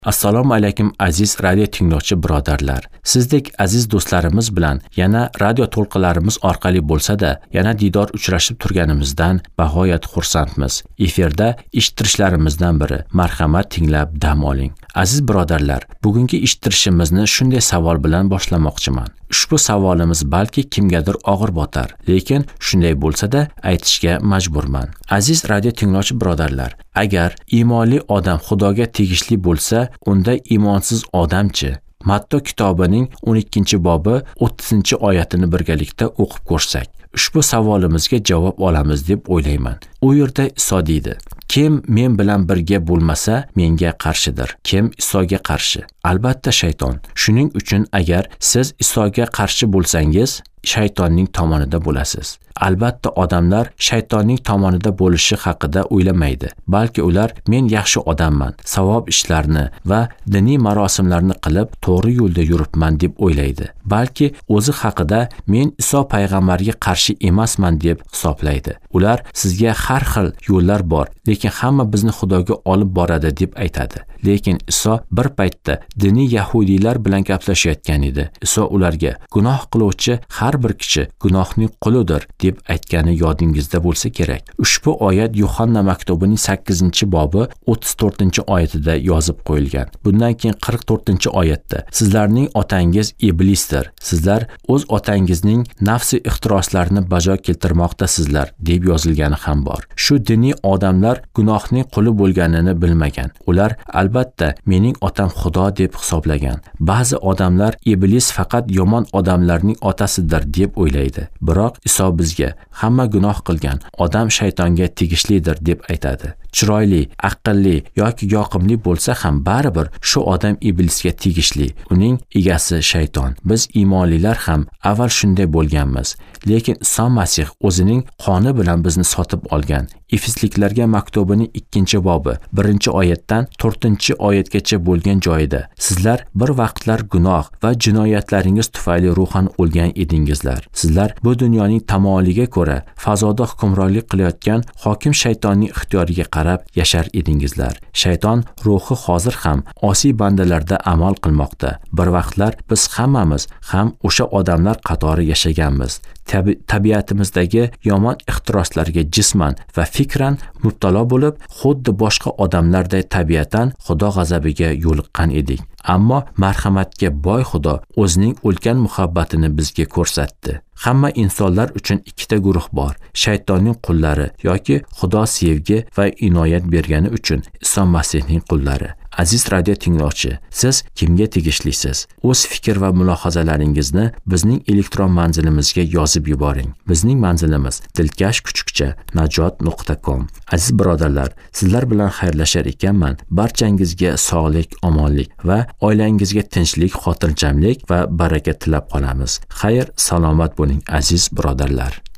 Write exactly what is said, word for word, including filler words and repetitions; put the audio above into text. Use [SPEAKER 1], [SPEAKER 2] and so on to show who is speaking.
[SPEAKER 1] Assalomu alaykum aziz radio tinglovchi birodarlar. Sizdek aziz do'stlarimiz bilan yana radio to'lqinlarimiz orqali bo'lsa-da, yana diydor uchrashib turganimizdan bag'oyat xursandmiz. Efirda eshittirishlarimizdan biri. Marhamat tinglab dam oling. Aziz birodarlar, bugungi eshittirishimizni shunday savol bilan boshlamoqchiman. Ushbu savolimiz balki kimgadir og'ir botar, lekin shunday bo'lsa-da aytishga majburman. Aziz radio tinglovchi birodarlar, agar iymonli odam Xudoga tegishli bo'lsa, unda iymonsiz odamchi? Matto kitobining o'n ikkinchi bobi o'ttizinchi oyatini birgalikda o'qib ko'rsak, ushbu savolimizga javob olamiz deb o'ylayman. U yerda Iso deydi: "Kim men bilan birga bo'lmasa, menga qarshidir." Kim Isoga qarshi? Albatta shayton. Shuning uchun agar siz Isoga qarshi bo'lsangiz, shaytonning tomonida bo'lasiz. Albatta odamlar shaytonning tomonida bo'lishi haqida o'ylamaydi, balki ular men yaxshi odamman, savob ishlarni va diniy marosimlarni qilib to'g'ri yo'lda yuribman deb o'ylaydi. Balki o'zi haqida men Iso payg'ambarga qarshi emasman deb hisoblaydi. Ular sizga har xil yo'llar bor, lekin hamma bizni Xudoga olib boradi deb aytadi. Lekin Iso bir paytda diniy yahudiylar bilan gaplashayotgan edi. Iso ularga gunoh qiluvchi har bir kishi gunohning qulidir deb aytgani yodingizda bo'lsa kerak. Ushbu oyat Yuhanna maktubining sakkizinchi bobi o'ttiz to'rtinchi oyatida yozib qo'yilgan. Bundan keyin qirq to'rtinchi oyatda sizlarning otangiz iblisdir. Sizlar o'z otangizning nafsi ixtiroslarini bajo keltirmoqdasizlar deb yozilgani ham bor. Shu diniy odamlar gunohning quli bo'lganini bilmagan. Ular albatta mening otam Xudo deb hisoblagan. Ba'zi odamlar iblis faqat yomon odamlarning otasidir deb o'ylaydi. Biroq Iso bizga hamma gunoh qilgan odam shaytonga tegishlidir deb aytadi. Chiroyli, aqlli yoki yoqimli bo'lsa ham baribir shu odam iblisga tegishli. Uning egasi shayton. Biz iymonlilar ham avval shunday bo'lganmiz. Lekin Iso Masih o'zining qoni bilan bizni sotib olgan. Efesliklarga maktubining ikkinchi bobi birinchi oyatdan to'rtinchi oyatgacha bo'lgan joyida sizlar bir vaqtlar gunoh va jinoyatlaringiz tufayli ruhan o'lgan edingizlar. Sizlar bu dunyoning tamoliga ko'ra fazoda hukmronlik qilayotgan hokim shaytonning ixtiyoriga qarab yashar edingizlar. Shayton ruhi hozir ham osiy bandalarda amal qilmoqda. Bir vaqtlar biz hammamiz ham o'sha odamlar qatori yashaganmiz. Tabi- tabiatimizdagi yomon ixtiroslarga jisman va fikran mubtalo bo'lib, xuddi boshqa odamlarday tabiatan Xudo g'azabiga yo'liqqan edik. Ammo marhamatga boy Xudo o'zining ulkan muhabbatini bizga ko'rsatdi. Hamma insonlar uchun ikkita guruh bor: shaytonning qullari yoki Xudo sevgi va inoyat bergani uchun Iso Masihning qullari. Aziz radio tinglovchi, siz kimga tegishlisiz? O'z fikr va mulohazalaringizni bizning elektron manzilimizga yozib yuboring. Bizning manzilimiz dilkash kuchukcha najot nuqta com. Aziz birodarlar, sizlar bilan xayrlashar ekanman. Barchangizga sog'lik, omonlik va oilangizga tinchlik, xotirjamlik va baraka tilab qolamiz. Xayr, salomat bo'ling aziz birodarlar.